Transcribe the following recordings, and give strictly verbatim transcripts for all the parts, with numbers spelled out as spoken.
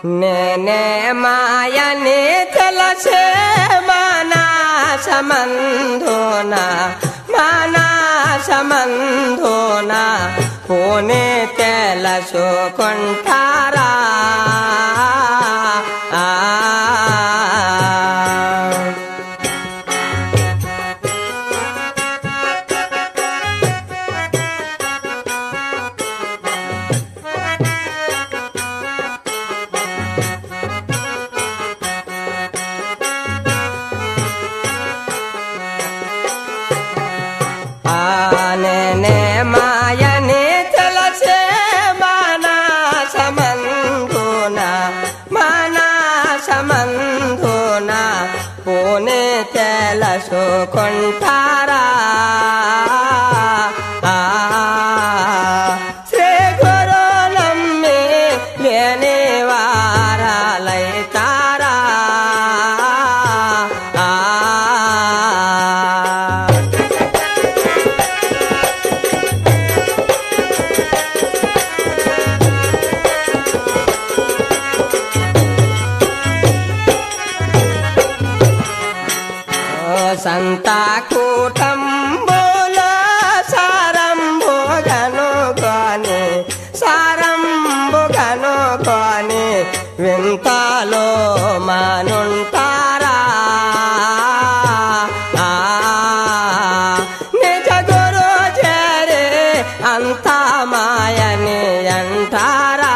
నేనే మాయని తెలిసే మానసమందున మానసమందున పోనీ తెలుసుకుంటారా నేనే మాయని తెలిసే మానసమందున మానసమందున పోనీ తెలుసుకుంటారా శ్రీ గురు నమ్మి లేని వారాలైతారా సంతా కూటంబుల సారంభుగను కాని సారంభుగను కాని వింతలో మానుంటారా నిజ గురు చేరే అంతా మాయని అంటారా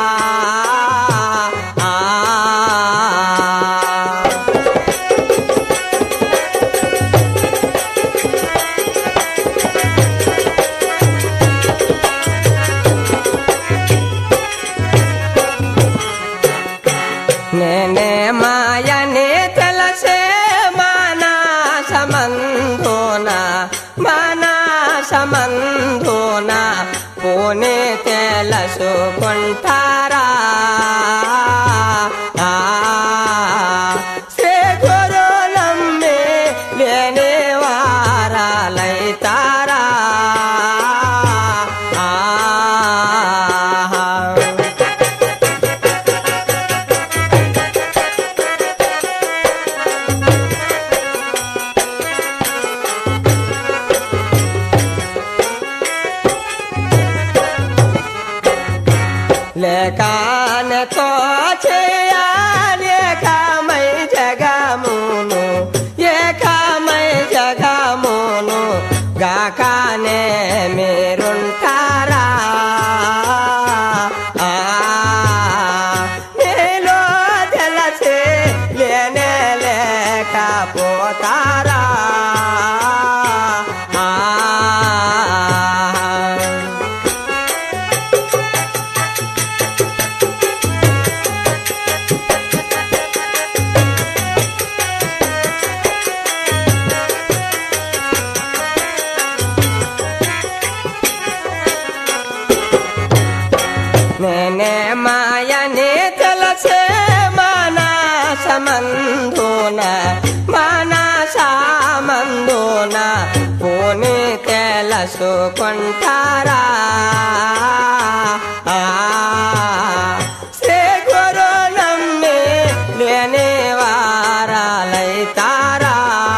నేనే మాయని తెలిసే మానసమందున మానసమందున పోనీ తెలుసుకుంటారా శ్రీ గురు నమ్మి లేని వారాలైతారా లేకానతో చేయాలి ఏకమై జగమును ఏకమై జగమును గాకానే మీరుంటారా నీలో తెలిసి లేనే లేకపోతారా నేనే మాయని తెలిసే మానసమందున మానసమందున పోనీ తెలుసుకుంటారా శ్రీ గురు నమ్మి లేని వారాలైతారా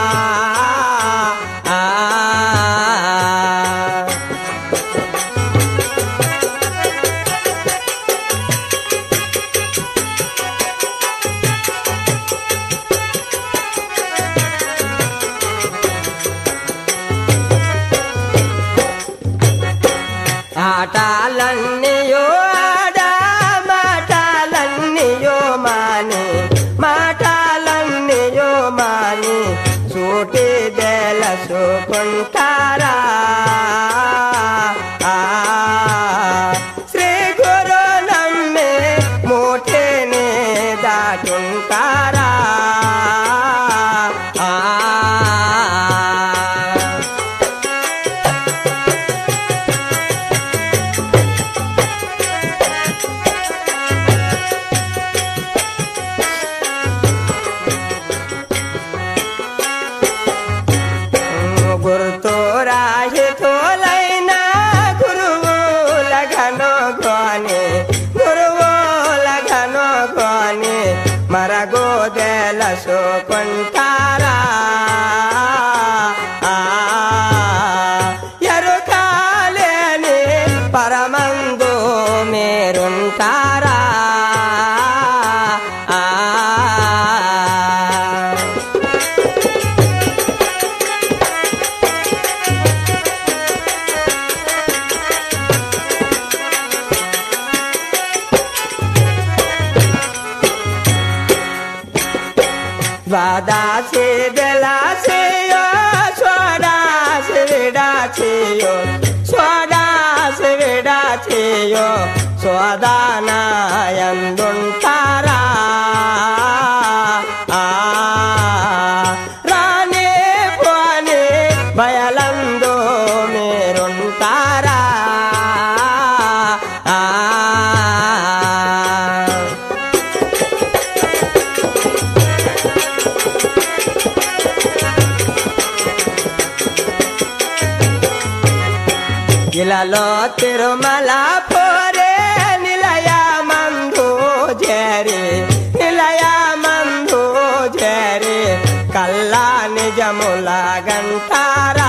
ఆటలన్నీయో ఆడ మాటలన్నీయో మాని మాటలన్నీయో మాని చూటి తెలుసుకుంటారా శ్రీ గురు నమ్మి మూటిని దాటుంటారా చేసుకుంటారా ఎరుకాలేని పరమందు మీరుంటారా Vadache de la seyo, swadase vidacheyo, swadase vidacheyo, swadana yanduntara. Rani pwani bayalando meruntara. ఇలలో తిరుమల పోరే నిలయ మందు జరి నిలయ మందు జరి కల్లా నిజముల గంటారా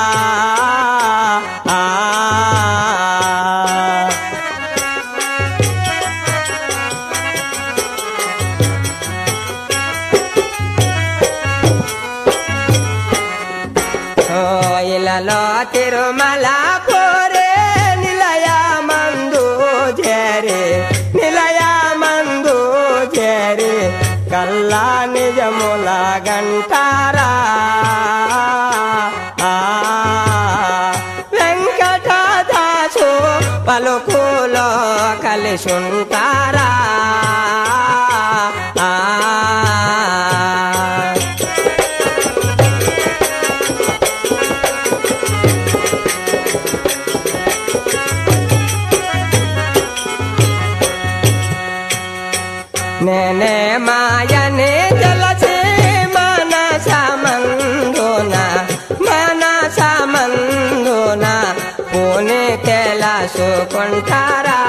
ఇలలో తిరుమల పోరే నిలయ మందు జరి నిలయ మందు జరి కల్లా నిజముల గంటారా వెంకటదాసు పలుకులో కలిసుంటారా నేనే మాయనే జలసే మనస మందున మనస మందున పూని తెలుసుకుంటారా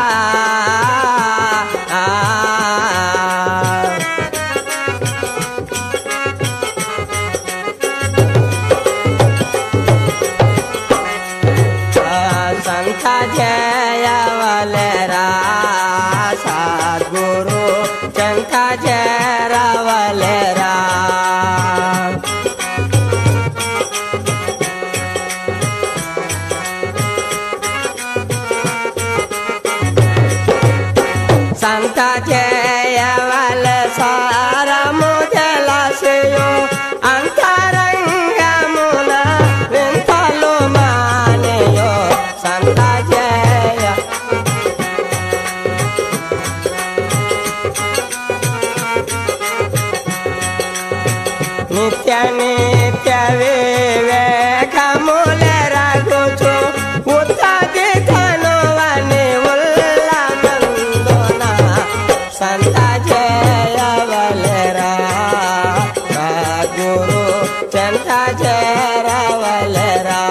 సంత జయవలరా సద్గురు చంక చేరవలరా సంత జయవల సారము జలసయో అంతరంగమున వింతలు మానయో సంత జయ నిత్య నిత్య వివేకముల రఘుచు ఉత్తది ధనువని ఉల్లమందున సంత జయవలరా గురు చంత చేరవలరా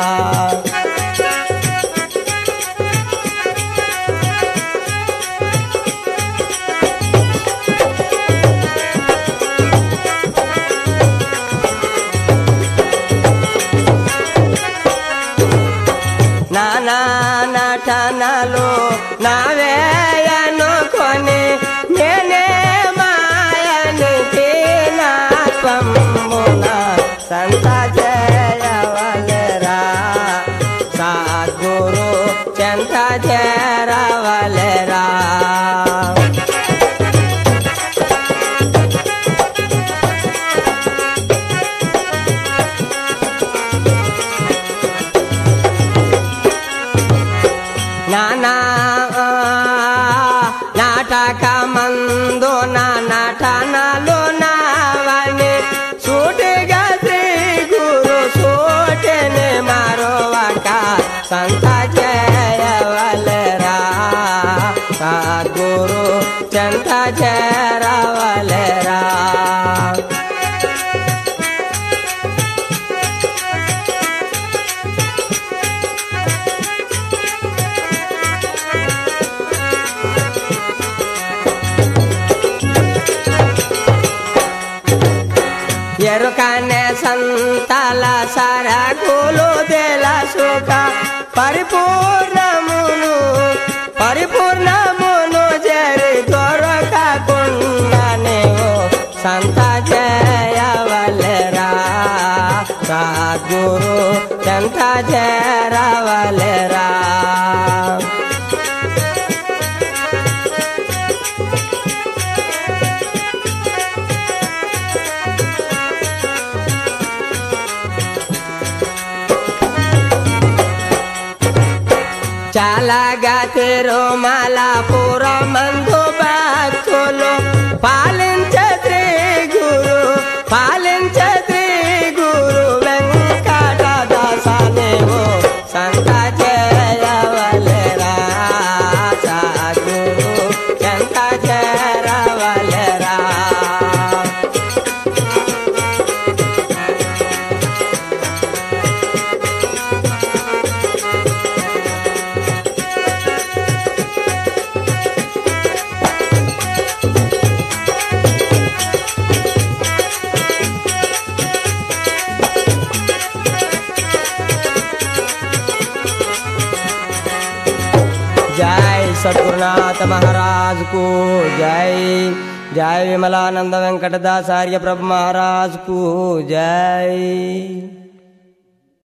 నానా నటనలు నావేయనుకొని నేనే మాయని తీనాత్వమున సంత జయవలరా సద్గురు చంత చేరవలరా నానా నాటక మందు నా నటనలు నావని సూటిగా శ్రీ గురు సూటిని మరొక సంత జయవలరా సద్గురు చంత చేరవలరా ఎరుకనే సంతాల సరకులు తెల సుఖ పరిపూర్ణమును పరిపూర్ణమును జరి దొరకకుండానే సంత జయవలెరా సద్గురు సంత జరవలెరా చాలా గతిరు మలాపురమందు భక్తులు పాలించే శ్రీ గురు పాలించే శ్రీ గురు వెంకటదాసనేవో సంత జయవలెరా సద్గురు సంత జరవలెరా जय सद्गुरुनाथ महाराज को जय जय विमलानंद वेंकटदास आर्य प्रभु महाराज को जय।